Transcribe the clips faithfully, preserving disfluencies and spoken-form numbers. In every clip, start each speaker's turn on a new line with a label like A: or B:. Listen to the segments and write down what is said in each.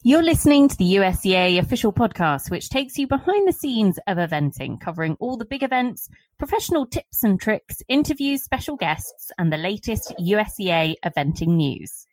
A: You're listening to the U S C A official podcast, which takes you behind the scenes of eventing, covering all the big events, professional tips and tricks, interviews, special guests, and the latest U S C A eventing news.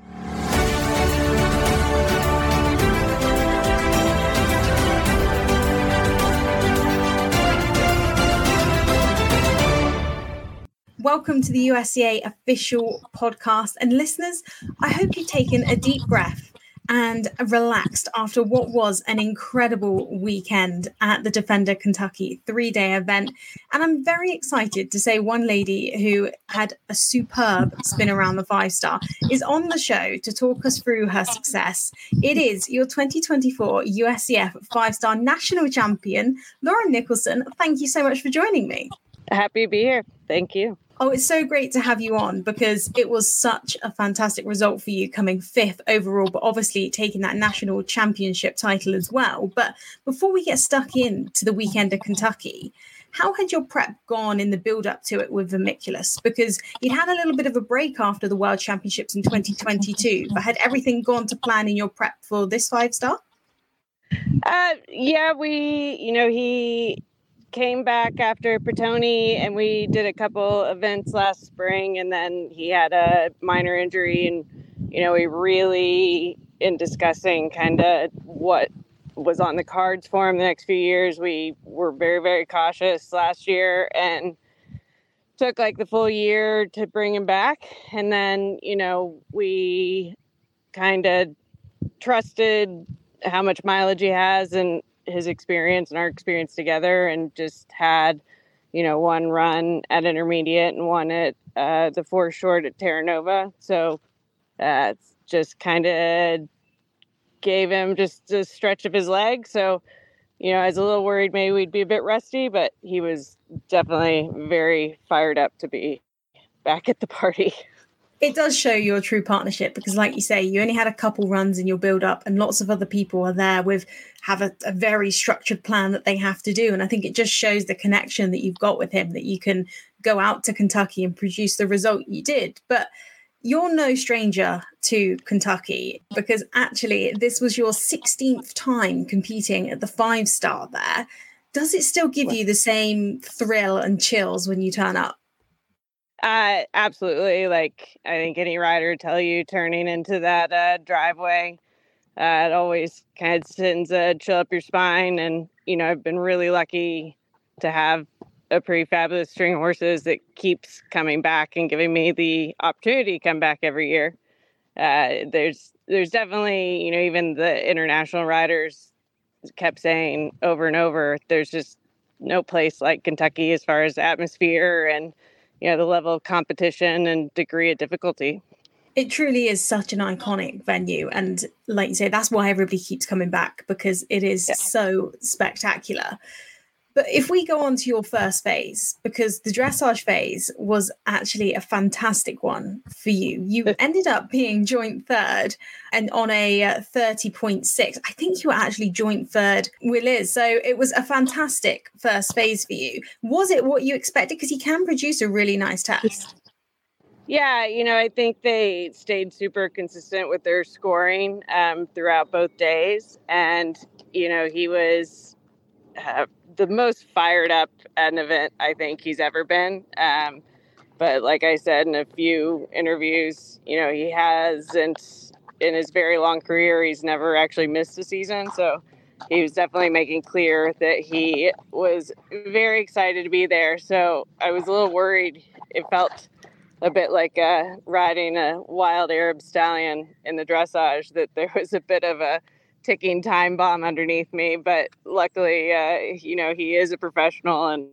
B: Welcome to the U S C A official podcast. And listeners, I hope you've taken a deep breath and relaxed after what was an incredible weekend at the Defender Kentucky three-day event. And I'm very excited to say one lady who had a superb spin around the five-star is on the show to talk us through her success. It is your twenty twenty-four U S C F five-star national champion, Lauren Nicholson. Thank you so much for joining me.
C: Happy to be here. Thank you.
B: Oh, it's so great to have you on because it was such a fantastic result for you, coming fifth overall, but obviously taking that national championship title as well. But before we get stuck into the weekend of Kentucky, how had your prep gone in the build up to it with Vermiculus? Because you'd had a little bit of a break after the World Championships in twenty twenty-two, but had everything gone to plan in your prep for this five star?
C: Uh, yeah, we, you know, he came back after Petone and we did a couple events last spring, and then he had a minor injury, and you know we really, in discussing kind of what was on the cards for him the next few years, we were very very cautious last year and took like the full year to bring him back. And then you know we kind of trusted how much mileage he has and his experience and our experience together, and just had, you know, one run at intermediate and one at uh, the four short at Terra Nova. So uh, it's just kind of gave him just a stretch of his leg. So, you know, I was a little worried maybe we'd be a bit rusty, but he was definitely very fired up to be back at the party.
B: It does show your true partnership because, like you say, you only had a couple runs in your build-up and lots of other people are there with have a, a very structured plan that they have to do. And I think it just shows the connection that you've got with him, that you can go out to Kentucky and produce the result you did. But you're no stranger to Kentucky because actually this was your sixteenth time competing at the five-star there. Does it still give you the same thrill and chills when you turn up?
C: Uh, absolutely. Like, I think any rider would tell you, turning into that uh, driveway, uh, it always kind of sends a chill up your spine. And, you know, I've been really lucky to have a pretty fabulous string of horses that keeps coming back and giving me the opportunity to come back every year. Uh, there's, there's definitely, you know, even the international riders kept saying over and over, there's just no place like Kentucky as far as atmosphere and, you know, the level of competition and degree of difficulty.
B: It truly is such an iconic venue. And like you say, that's why everybody keeps coming back, because it is yeah. so spectacular. But if we go on to your first phase, because the dressage phase was actually a fantastic one for you. You ended up being joint third and on a thirty point six. I think you were actually joint third with Liz. So it was a fantastic first phase for you. Was it what you expected? Because he can produce a really nice test.
C: Yeah, you know, I think they stayed super consistent with their scoring um, throughout both days. And, you know, he was uh, the most fired up at an event I think he's ever been. Um, but like I said in a few interviews, you know, he hasn't, in his very long career, he's never actually missed a season. So he was definitely making clear that he was very excited to be there. So I was a little worried. It felt a bit like uh, riding a wild Arab stallion in the dressage, that there was a bit of a ticking time bomb underneath me. But luckily, uh, you know, he is a professional and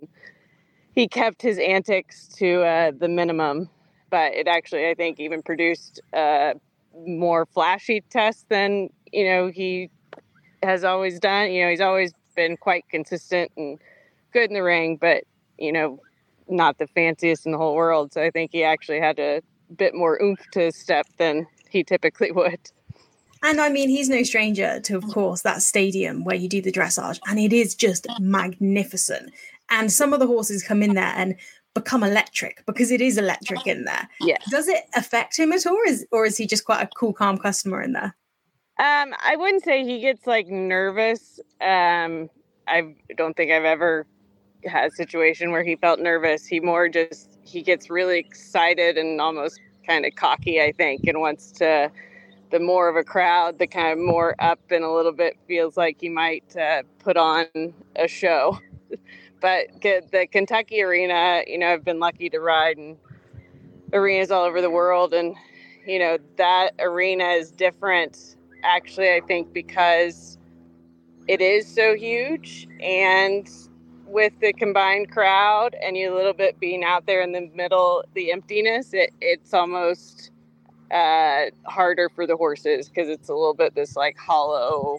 C: he kept his antics to uh, the minimum. But it actually, I think, even produced a more flashy test than, you know, he has always done. You know, he's always been quite consistent and good in the ring, but, you know, not the fanciest in the whole world. So I think he actually had a bit more oomph to his step than he typically would.
B: And I mean, he's no stranger to, of course, that stadium where you do the dressage, and it is just magnificent. And some of the horses come in there and become electric because it is electric in there.
C: Yeah.
B: Does it affect him at all, or is, or is he just quite a cool, calm customer in there?
C: Um, I wouldn't say he gets like nervous. Um, I don't think I've ever had a situation where he felt nervous. He more just, he gets really excited and almost kind of cocky, I think, and wants to, the more of a crowd, the kind of more up and a little bit feels like he might uh, put on a show. But the Kentucky arena, you know, I've been lucky to ride in arenas all over the world. And, you know, that arena is different, actually, I think, because it is so huge. And with the combined crowd and you a little bit being out there in the middle, the emptiness, it, it's almost uh, harder for the horses because it's a little bit this like hollow,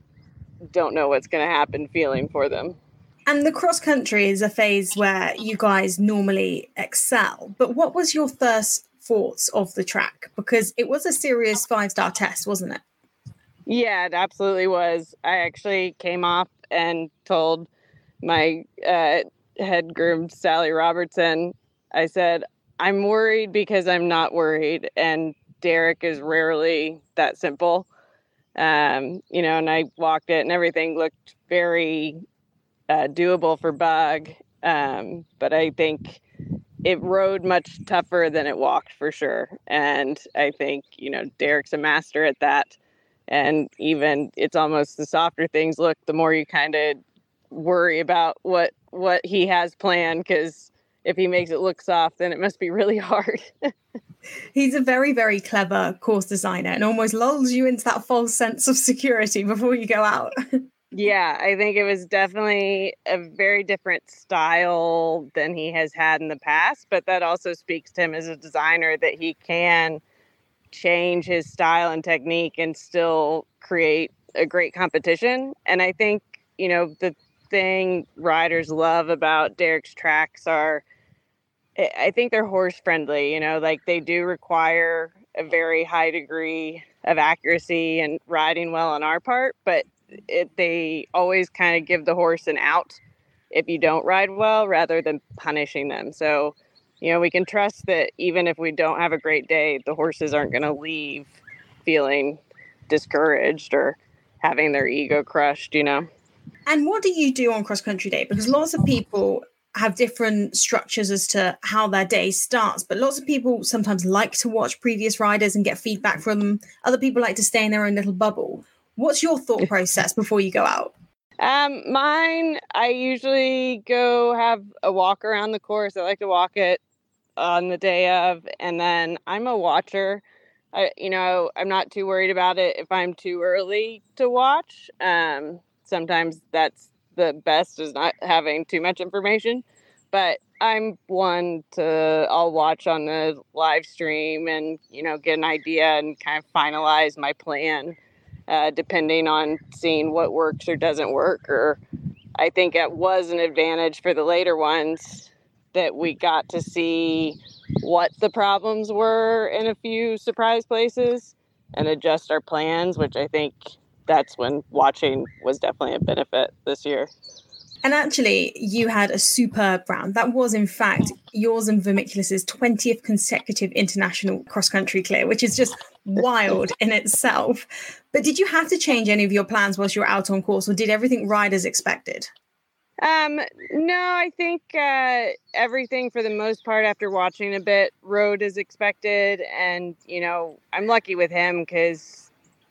C: don't know what's going to happen feeling for them.
B: And the cross country is a phase where you guys normally excel. But what was your first thoughts of the track? Because it was a serious five-star test, wasn't it?
C: Yeah, it absolutely was. I actually came off and told my uh, head groom, Sally Robertson, I said, I'm worried because I'm not worried. And Derek is rarely that simple. Um, you know, and I walked it and everything looked very uh, doable for Bug. Um, but I think it rode much tougher than it walked for sure. And I think, you know, Derek's a master at that. And even it's almost the softer things look, the more you kind of worry about what what he has planned, because if he makes it look soft, then it must be really hard.
B: He's a very, very clever course designer and almost lulls you into that false sense of security before you go out.
C: Yeah, I think it was definitely a very different style than he has had in the past, but that also speaks to him as a designer, that he can change his style and technique and still create a great competition. And I think, you know, the thing riders love about Derek's tracks are, I think they're horse friendly, you know, like they do require a very high degree of accuracy and riding well on our part, but it, they always kind of give the horse an out if you don't ride well rather than punishing them. So, you know, we can trust that even if we don't have a great day, the horses aren't going to leave feeling discouraged or having their ego crushed, you know.
B: And what do you do on cross country day? Because lots of people have different structures as to how their day starts, but lots of people sometimes like to watch previous riders and get feedback from them. Other people like to stay in their own little bubble. What's your thought process before you go out?
C: Um, mine, I usually go have a walk around the course. I like to walk it on the day of, and then I'm a watcher. I, you know, I'm not too worried about it if I'm too early to watch. Um, sometimes that's the best, is not having too much information, but I'm one to, I'll watch on the live stream and, you know, get an idea and kind of finalize my plan, uh, depending on seeing what works or doesn't work. Or I think it was an advantage for the later ones that we got to see what the problems were in a few surprise places and adjust our plans, which I think that's when watching was definitely a benefit this year.
B: And actually, you had a superb round. That was, in fact, yours and Vermiculus's twentieth consecutive international cross-country clear, which is just wild in itself. But did you have to change any of your plans whilst you were out on course, or did everything ride as expected?
C: Um, no, I think uh, everything for the most part after watching a bit rode as expected. And, you know, I'm lucky with him because,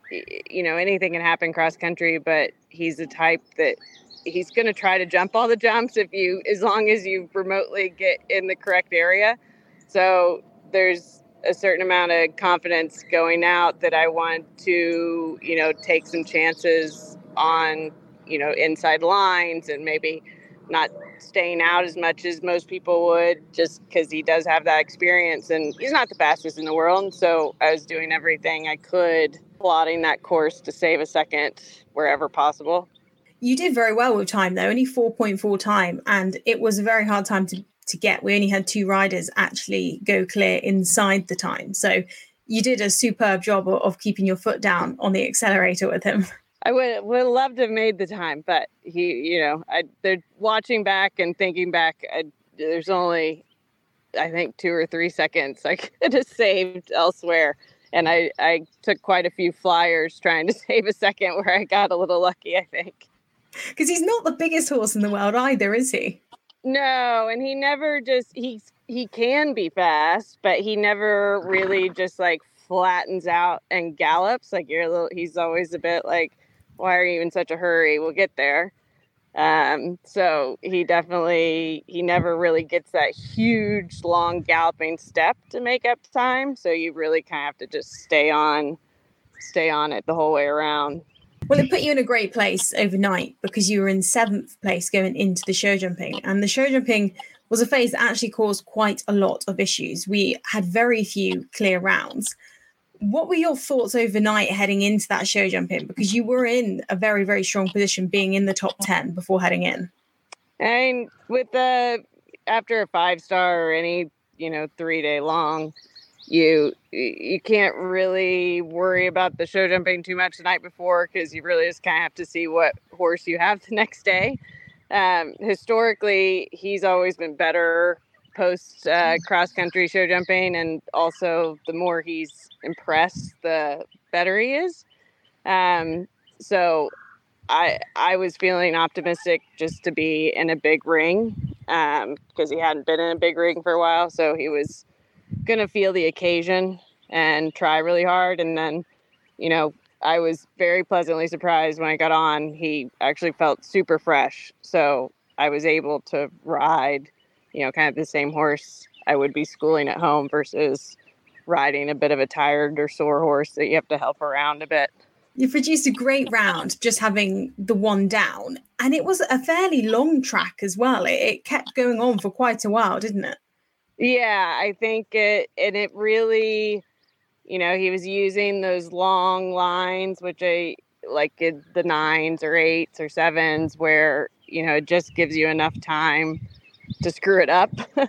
C: you know, anything can happen cross country, but he's the type that he's going to try to jump all the jumps if you, as long as you remotely get in the correct area. So there's a certain amount of confidence going out that I want to, you know, take some chances on, you know, inside lines and maybe not staying out as much as most people would, just because he does have that experience and he's not the fastest in the world. So I was doing everything I could, plotting that course to save a second wherever possible.
B: You did very well with time, though, only four point four time. And it was a very hard time to, to get. We only had two riders actually go clear inside the time. So you did a superb job of, of keeping your foot down on the accelerator with him.
C: I would would love to have made the time, but he, you know, I they're watching back and thinking back. I, there's only, I think, two or three seconds I could have saved elsewhere and I, I took quite a few flyers trying to save a second where I got a little lucky, I think.
B: Because he's not the biggest horse in the world either, is he?
C: No, and he never just, he's, he can be fast, but he never really just like flattens out and gallops. Like you're a little, he's always a bit like, why are you in such a hurry? We'll get there. Um, so he definitely, he never really gets that huge, long galloping step to make up time. So you really kind of have to just stay on, stay on it the whole way around.
B: Well, it put you in a great place overnight because you were in seventh place going into the show jumping. And the show jumping was a phase that actually caused quite a lot of issues. We had very few clear rounds. What were your thoughts overnight heading into that show jumping? Because you were in a very, very strong position being in the top ten before heading in.
C: And with the, after a five star or any, you know, three day long, you, you can't really worry about the show jumping too much the night before because you really just kind of have to see what horse you have the next day. Um, historically, he's always been better post uh, cross country show jumping, and also the more he's impressed, the better he is. Um, so I I was feeling optimistic just to be in a big ring um, because he hadn't been in a big ring for a while, so he was gonna feel the occasion and try really hard. And then, you know, I was very pleasantly surprised when I got on. He actually felt super fresh, so I was able to ride, you know, kind of the same horse I would be schooling at home versus riding a bit of a tired or sore horse that you have to help around a bit.
B: You produced a great round just having the one down, and it was a fairly long track as well. It, it kept going on for quite a while, didn't it?
C: Yeah, I think it, and it really, you know, he was using those long lines, which I like in the nines or eights or sevens where, you know, it just gives you enough time to screw it up.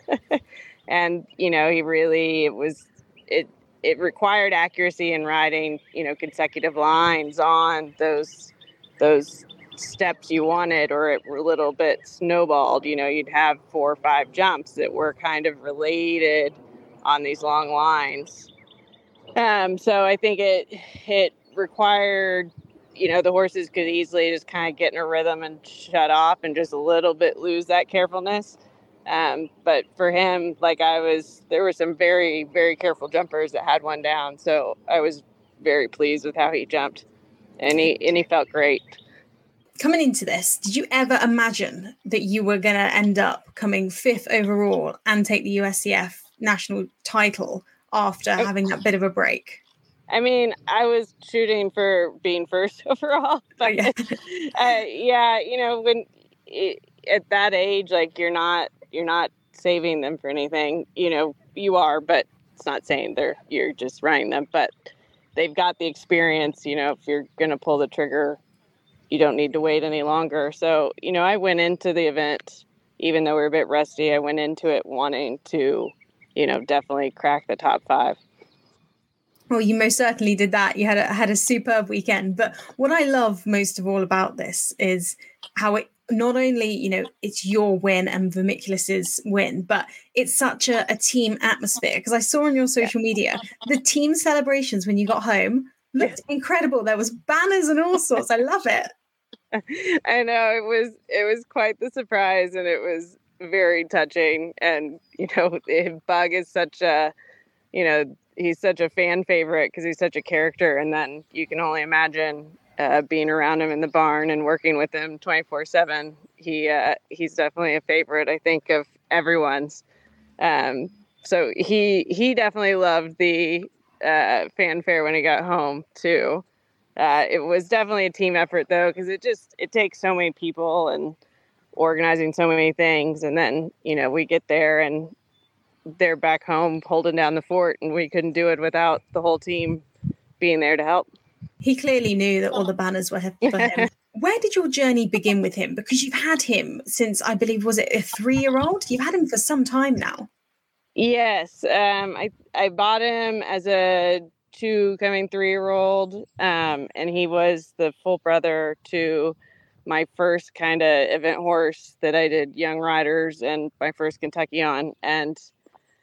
C: And, you know, he really, it was, it, it required accuracy in riding, you know, consecutive lines on those, those steps you wanted, or it were a little bit snowballed. You know, you'd have four or five jumps that were kind of related on these long lines. Um, so I think it, it required, you know, the horses could easily just kind of get in a rhythm and shut off and just a little bit lose that carefulness. Um, but for him, like I was, there were some very, very careful jumpers that had one down. So I was very pleased with how he jumped, and he, and he felt great.
B: Coming into this, did you ever imagine that you were going to end up coming fifth overall and take the U S C F national title after having that bit of a break?
C: I mean, I was shooting for being first overall, but yeah, uh, yeah you know, when it, at that age, like you're not, you're not saving them for anything, you know, you are, but it's not saying they're, you're just running them, but they've got the experience. You know, if you're going to pull the trigger, you don't need to wait any longer. So, you know, I went into the event, even though we we're a bit rusty, I went into it wanting to, you know, definitely crack the top five.
B: Well, you most certainly did that. You had a, had a superb weekend. But what I love most of all about this is how it not only, you know, it's your win and Vermiculus's win, but it's such a, a team atmosphere. Because I saw on your social media, the team celebrations when you got home looked incredible. There was banners and all sorts. I love it.
C: I know, it was, it was quite the surprise, and it was very touching. And, you know, Bug is such a, you know, he's such a fan favorite because he's such a character. And then you can only imagine uh, being around him in the barn and working with him twenty-four seven. He, uh, he's definitely a favorite, I think, of everyone's. Um, so he, he definitely loved the uh, fanfare when he got home too. Uh, it was definitely a team effort though, because it just, it takes so many people and organizing so many things. And then, you know, we get there and they're back home holding down the fort, and we couldn't do it without the whole team being there to help.
B: He clearly knew that all the banners were for him. Where did your journey begin with him? Because you've had him since, I believe, was it a three-year-old? You've had him for some time now.
C: Yes. Um, I, I bought him as a two coming three-year-old, um, and he was the full brother to my first kind of event horse that I did Young Riders and my first Kentucky on. And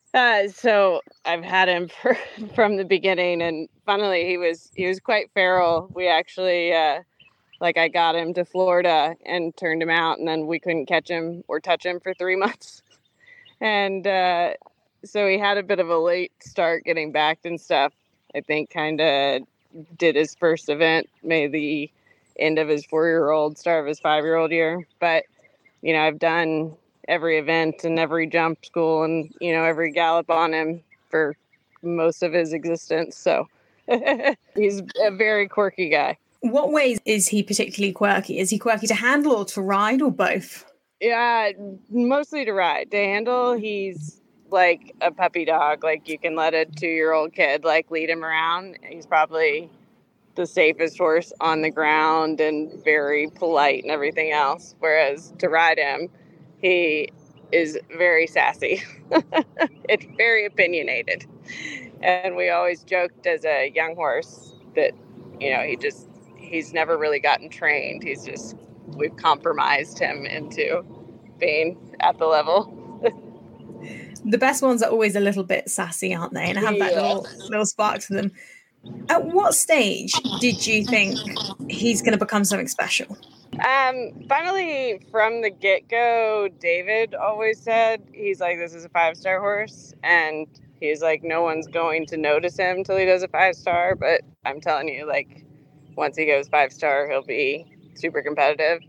C: Uh, so I've had him for, from the beginning, and funnily, he was he was quite feral. We actually, uh, like, I got him to Florida and turned him out, and then we couldn't catch him or touch him for three months. And uh, so he had a bit of a late start getting backed and stuff. I think kind of did his first event, maybe the end of his four-year-old, start of his five-year-old year. But, you know, I've done every event and every jump school and, you know, every gallop on him for most of his existence. So he's a very quirky guy.
B: What ways is he particularly quirky? Is he quirky to handle or to ride or both?
C: Yeah, mostly to ride. To handle, he's like a puppy dog. Like, you can let a two-year-old kid, like, lead him around. He's probably the safest horse on the ground and very polite and everything else. Whereas to ride him, he is very sassy. It's very opinionated. And we always joked as a young horse that, you know, he just, he's never really gotten trained. He's just, we've compromised him into being at the level.
B: The best ones are always a little bit sassy, aren't they? And have that
C: Yeah.
B: little, little spark to them. At what stage did you think he's going to become something special?
C: Um, finally, from the get-go, David always said, he's like, this is a five-star horse. And he's like, no one's going to notice him until he does a five-star. But I'm telling you, like, once he goes five-star, he'll be super competitive.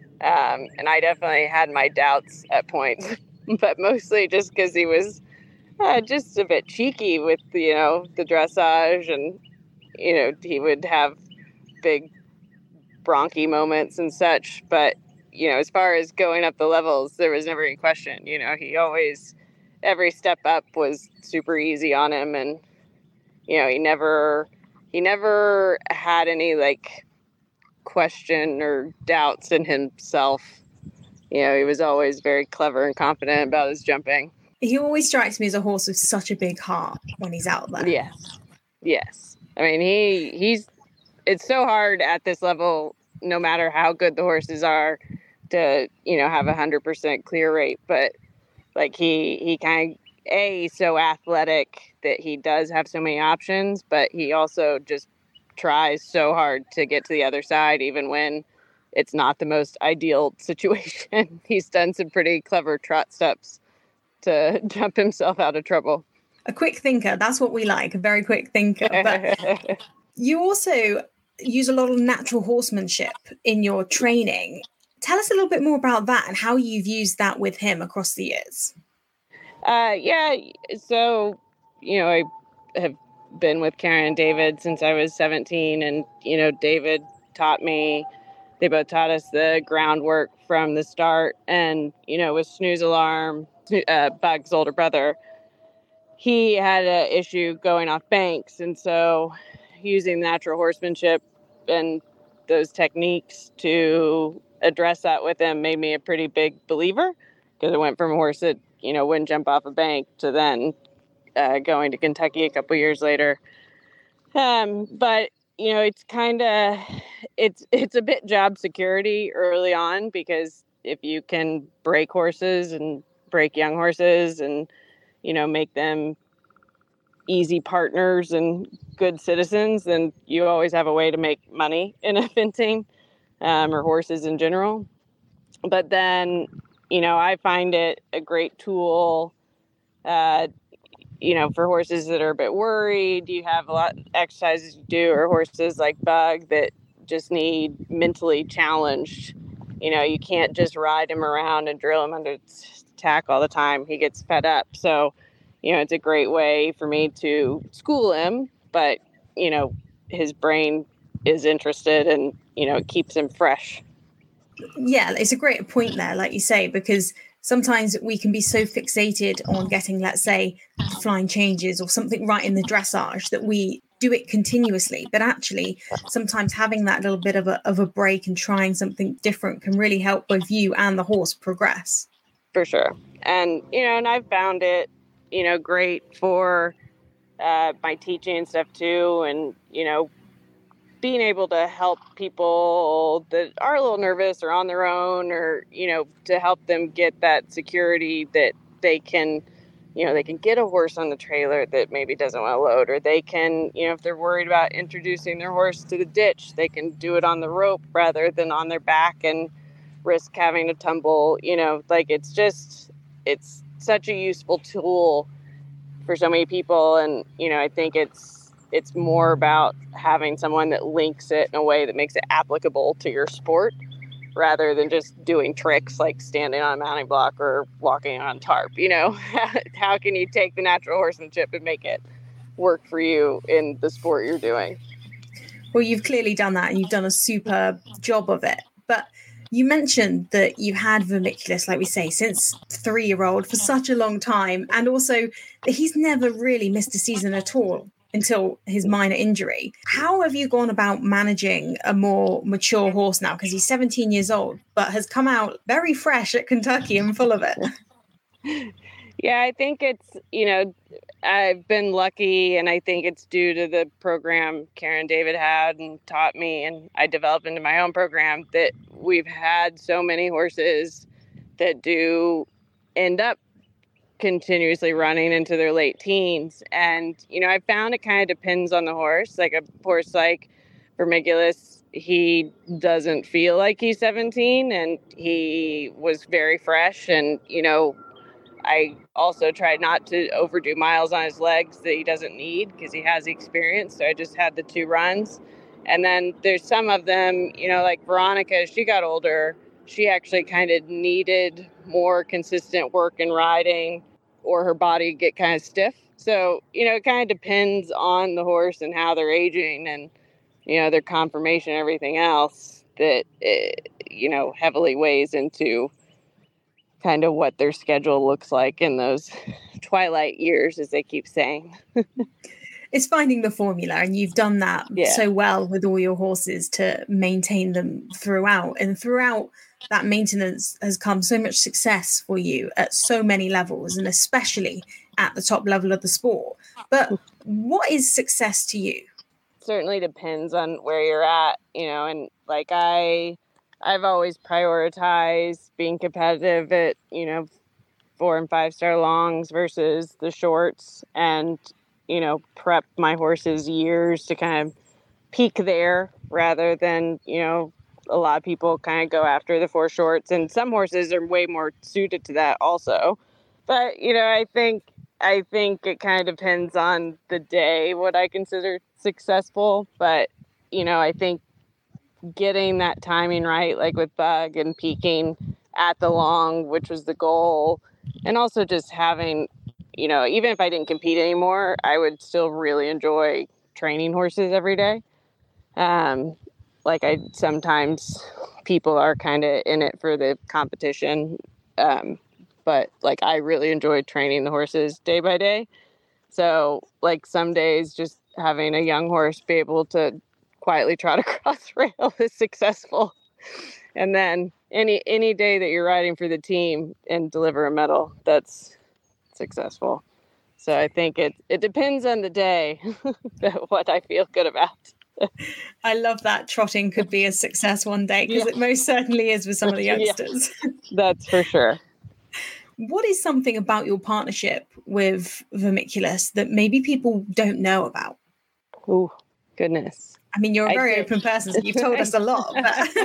C: Um, and I definitely had my doubts at points, but mostly just because he was uh, just a bit cheeky with, you know, the dressage, and, you know, he would have big bronchi moments and such. But, you know, as far as going up the levels, there was never any question. You know, he always, every step up was super easy on him. And, you know, he never, he never had any, like, question or doubts in himself. You know, he was always very clever and confident about his jumping.
B: He always strikes me as a horse with such a big heart when he's out there.
C: Yes. Yes. I mean, he he's, it's so hard at this level, no matter how good the horses are, to, you know, have a hundred percent clear rate. But like, he, he kind of, A, he's so athletic that he does have so many options, but he also just tries so hard to get to the other side, even when it's not the most ideal situation. He's done some pretty clever trot steps to jump himself out of trouble.
B: A quick thinker, that's what we like, a very quick thinker. But you also use a lot of natural horsemanship in your training. Tell us a little bit more about that and how you've used that with him across the years.
C: Uh, yeah, so, you know, I have been with Karen and David since I was seventeen, and, you know, David taught me, they both taught us the groundwork from the start. And, you know, with Snooze Alarm, uh, Bug's older brother, he had an issue going off banks. And so using natural horsemanship and those techniques to address that with him made me a pretty big believer, because I went from a horse that, you know, wouldn't jump off a bank to then uh, going to Kentucky a couple years later. Um, but, you know, it's kind of, it's, it's a bit job security early on, because if you can break horses and break young horses and, you know, make them easy partners and good citizens, then you always have a way to make money in eventing, um, or horses in general. But then, you know, I find it a great tool, uh, you know, for horses that are a bit worried. You have a lot of exercises you do, or horses like Bug that just need mentally challenged. You know, you can't just ride him around and drill him under tack all the time. He gets fed up. So, you know, it's a great way for me to school him, but, you know, his brain is interested, and, you know, it keeps him fresh.
B: Yeah, it's a great point there, like you say, because sometimes we can be so fixated on getting, let's say, the flying changes or something right in the dressage that we do it continuously. But actually, sometimes having that little bit of a, of a break and trying something different can really help both you and the horse progress.
C: For sure. And, you know, and I've found it, you know, great for uh, my teaching and stuff too. And, you know, being able to help people that are a little nervous or on their own, or, you know, to help them get that security that they can you know, they can get a horse on the trailer that maybe doesn't want to load, or they can, you know, if they're worried about introducing their horse to the ditch, they can do it on the rope rather than on their back and risk having to tumble. You know, like it's just, it's such a useful tool for so many people. And, you know, I think it's, it's more about having someone that links it in a way that makes it applicable to your sport, rather than just doing tricks like standing on a mounting block or walking on tarp. You know, how can you take the natural horsemanship and make it work for you in the sport you're doing?
B: Well, you've clearly done that and you've done a super job of it. But you mentioned that you've had Vermiculus, like we say, since three-year-old for such a long time. And also that he's never really missed a season at all until his minor injury. How have you gone about managing a more mature horse now? Because he's seventeen years old, but has come out very fresh at Kentucky and full of it.
C: Yeah, I think it's, you know, I've been lucky, and I think it's due to the program Karen David had and taught me, and I developed into my own program, that we've had so many horses that do end up continuously running into their late teens. And, you know, I found it kind of depends on the horse. Like a horse like Vermiculus, he doesn't feel like he's seventeen, and he was very fresh. And, you know, I also tried not to overdo miles on his legs that he doesn't need because he has the experience. So I just had the two runs. And then there's some of them, you know, like Veronica, as she got older, she actually kind of needed more consistent work and riding, or her body get kind of stiff. So, you know, it kind of depends on the horse and how they're aging and, you know, their conformation and everything else that, it, you know, heavily weighs into kind of what their schedule looks like in those twilight years, as they keep saying.
B: It's finding the formula, and you've done that yeah. so well with all your horses to maintain them throughout. And throughout that maintenance has come so much success for you at so many levels, and especially at the top level of the sport. But what is success to you?
C: Certainly depends on where you're at, you know, and like I, I've always prioritized being competitive at, you know, four and five star longs versus the shorts, and, you know, prep my horses years to kind of peak there rather than, you know, a lot of people kind of go after the four shorts, and some horses are way more suited to that also. But, you know, I think, I think it kind of depends on the day, what I consider successful. But, you know, I think getting that timing right, like with Bug and peaking at the long, which was the goal. And also just having, you know, even if I didn't compete anymore, I would still really enjoy training horses every day. Um, like I sometimes people are kind of in it for the competition. Um, but like I really enjoy training the horses day by day. So like some days just having a young horse be able to quietly trot across rail is successful. And then any any day that you're riding for the team and deliver a medal, that's successful. So I think it it depends on the day what I feel good about.
B: I love that trotting could be a success one day, because yeah. it most certainly is with some of the youngsters.
C: Yeah, that's for sure.
B: What is something about your partnership with Vermiculus that maybe people don't know about?
C: Oh, goodness.
B: I mean, you're a very open person, so you've told us a lot.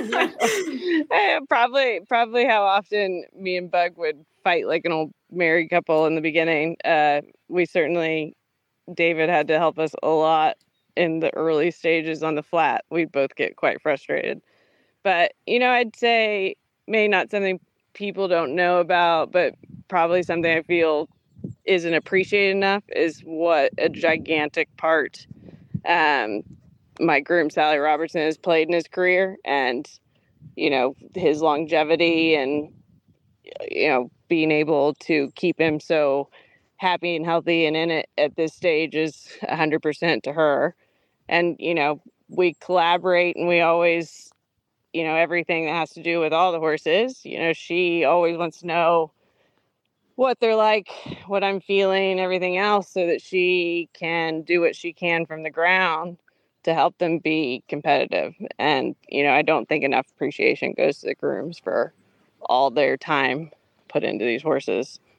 B: But...
C: probably, probably how often me and Bug would fight like an old married couple in the beginning. Uh, we certainly, David had to help us a lot in the early stages on the flat. We'd both get quite frustrated. But, you know, I'd say maybe not something people don't know about, but probably something I feel isn't appreciated enough is what a gigantic part um, my groom, Sally Robertson, has played in his career, and, you know, his longevity and, you know, being able to keep him so happy and healthy and in it at this stage is one hundred percent to her. And, you know, we collaborate, and we always, you know, everything that has to do with all the horses, you know, she always wants to know what they're like, what I'm feeling, everything else, so that she can do what she can from the ground to help them be competitive. And, you know, I don't think enough appreciation goes to the grooms for all their time put into these horses.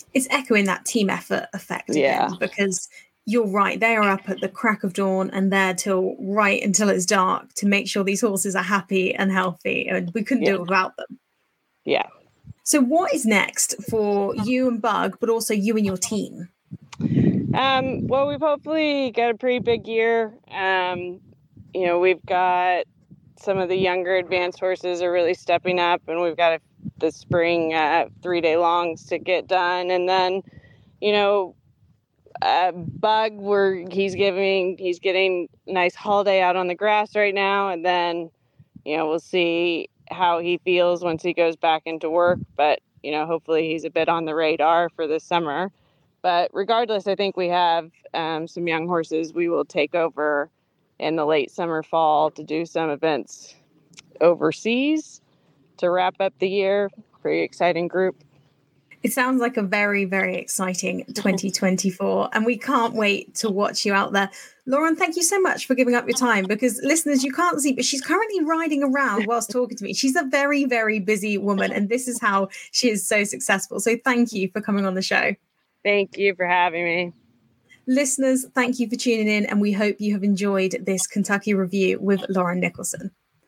B: It's echoing that team effort effect again,
C: Yeah.
B: because you're right. They are up at the crack of dawn and there till right until it's dark to make sure these horses are happy and healthy. And we couldn't
C: Yeah.
B: do it without them.
C: Yeah.
B: So what is next for you and Bug, but also you and your team?
C: Um, well, we've hopefully got a pretty big year. Um, you know, we've got some of the younger advanced horses are really stepping up, and we've got a, the spring uh, three-day longs to get done. And then, you know, Uh, Bug, where he's giving, he's getting a nice holiday out on the grass right now, and then, you know, we'll see how he feels once he goes back into work. But you know, hopefully he's a bit on the radar for this summer. But regardless, I think we have um, some young horses we will take over in the late summer, fall to do some events overseas to wrap up the year. Pretty exciting group.
B: It sounds like a very, very exciting twenty twenty-four, and we can't wait to watch you out there. Lauren, thank you so much for giving up your time, because listeners, you can't see, but she's currently riding around whilst talking to me. She's a very, very busy woman, and this is how she is so successful. So thank you for coming on the show.
C: Thank you for having me.
B: Listeners, thank you for tuning in, and we hope you have enjoyed this Kentucky Review with Lauren Nicholson.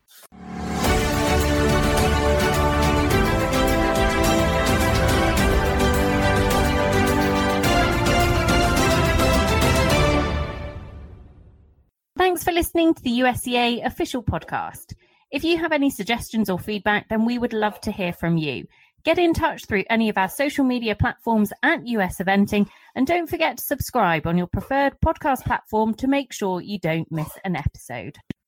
A: Thanks for listening to the U S C A official podcast. If you have any suggestions or feedback, then we would love to hear from you. Get in touch through any of our social media platforms at U S Eventing, and don't forget to subscribe on your preferred podcast platform to make sure you don't miss an episode.